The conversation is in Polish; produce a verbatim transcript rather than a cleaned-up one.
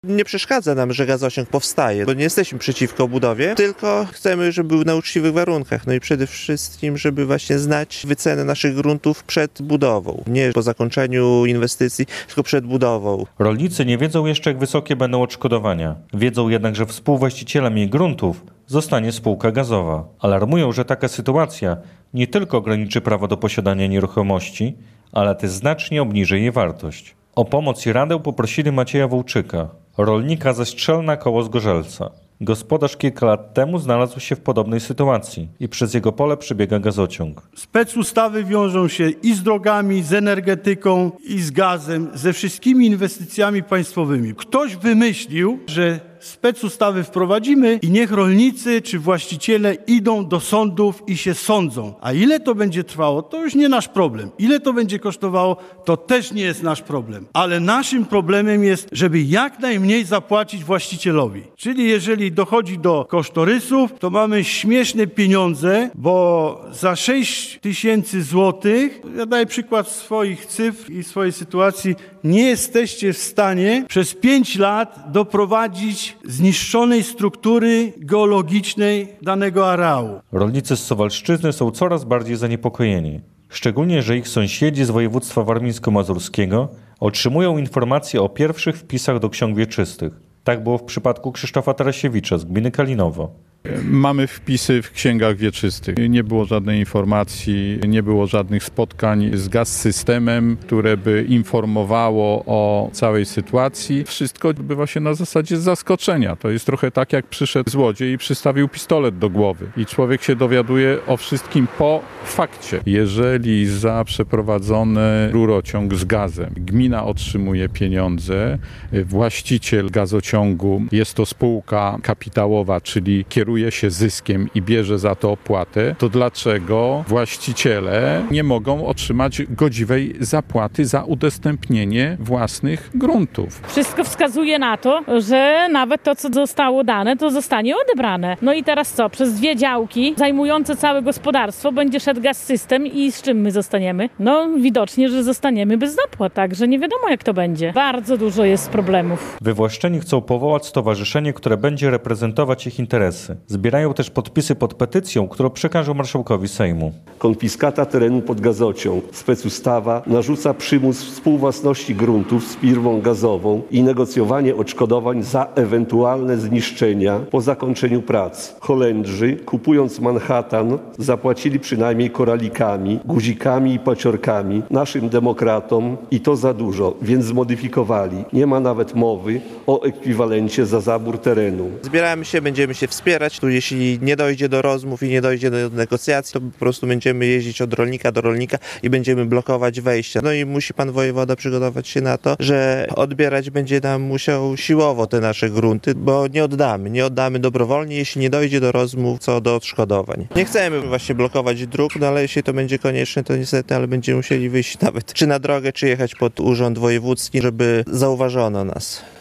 Nie przeszkadza nam, że gazociąg powstaje, bo nie jesteśmy przeciwko budowie, tylko chcemy, żeby był na uczciwych warunkach. No i przede wszystkim, żeby właśnie znać wycenę naszych gruntów przed budową. Nie po zakończeniu inwestycji, tylko przed budową. Rolnicy nie wiedzą jeszcze, jak wysokie będą odszkodowania. Wiedzą jednak, że współwłaścicielem jej gruntów zostanie spółka gazowa. Alarmują, że taka sytuacja nie tylko ograniczy prawo do posiadania nieruchomości, ale też znacznie obniży jej wartość. O pomoc i radę poprosili Macieja Wołczyka, rolnika ze Strzelna koło Zgorzelca. Gospodarz kilka lat temu znalazł się w podobnej sytuacji i przez jego pole przebiega gazociąg. Specustawy wiążą się i z drogami, z energetyką, i z gazem, ze wszystkimi inwestycjami państwowymi. Ktoś wymyślił, że specustawy wprowadzimy i niech rolnicy czy właściciele idą do sądów i się sądzą. A ile to będzie trwało, to już nie nasz problem. Ile to będzie kosztowało, to też nie jest nasz problem. Ale naszym problemem jest, żeby jak najmniej zapłacić właścicielowi. Czyli jeżeli dochodzi do kosztorysów, to mamy śmieszne pieniądze, bo za sześć tysięcy złotych, ja daję przykład swoich cyfr i swojej sytuacji, nie jesteście w stanie przez pięć lat doprowadzić zniszczonej struktury geologicznej danego areału. Rolnicy z Suwalszczyzny są coraz bardziej zaniepokojeni. Szczególnie, że ich sąsiedzi z województwa warmińsko-mazurskiego otrzymują informacje o pierwszych wpisach do ksiąg wieczystych. Tak było w przypadku Krzysztofa Tarasiewicza z gminy Kalinowo. Mamy wpisy w księgach wieczystych. Nie było żadnej informacji, nie było żadnych spotkań z Gaz-Systemem, które by informowało o całej sytuacji. Wszystko odbywa się na zasadzie zaskoczenia. To jest trochę tak, jak przyszedł złodziej i przystawił pistolet do głowy. I człowiek się dowiaduje o wszystkim po fakcie. Jeżeli za przeprowadzony rurociąg z gazem gmina otrzymuje pieniądze, właściciel gazociągu jest to spółka kapitałowa, czyli kieruje się zyskiem i bierze za to opłatę, to dlaczego właściciele nie mogą otrzymać godziwej zapłaty za udostępnienie własnych gruntów? Wszystko wskazuje na to, że nawet to, co zostało dane, to zostanie odebrane. No i teraz co? Przez dwie działki zajmujące całe gospodarstwo będzie szedł Gaz-System i z czym my zostaniemy? No widocznie, że zostaniemy bez dopłat, także nie wiadomo, jak to będzie. Bardzo dużo jest problemów. Wywłaszczeni chcą powołać stowarzyszenie, które będzie reprezentować ich interesy. Zbierają też podpisy pod petycją, którą przekażą marszałkowi Sejmu. Konfiskata terenu pod gazociąg. Specustawa narzuca przymus współwłasności gruntów z firmą gazową i negocjowanie odszkodowań za ewentualne zniszczenia po zakończeniu prac. Holendrzy, kupując Manhattan, zapłacili przynajmniej koralikami, guzikami i paciorkami naszym demokratom i to za dużo, więc zmodyfikowali. Nie ma nawet mowy o ekwiwalencie za zabór terenu. Zbieramy się, będziemy się wspierać. Tu jeśli nie dojdzie do rozmów i nie dojdzie do negocjacji, to po prostu będziemy jeździć od rolnika do rolnika i będziemy blokować wejścia. No i musi pan wojewoda przygotować się na to, że odbierać będzie nam musiał siłowo te nasze grunty, bo nie oddamy. Nie oddamy dobrowolnie, jeśli nie dojdzie do rozmów co do odszkodowań. Nie chcemy właśnie blokować dróg, no ale jeśli to będzie konieczne, to niestety, ale będziemy musieli wyjść nawet czy na drogę, czy jechać pod urząd wojewódzki, żeby zauważono nas.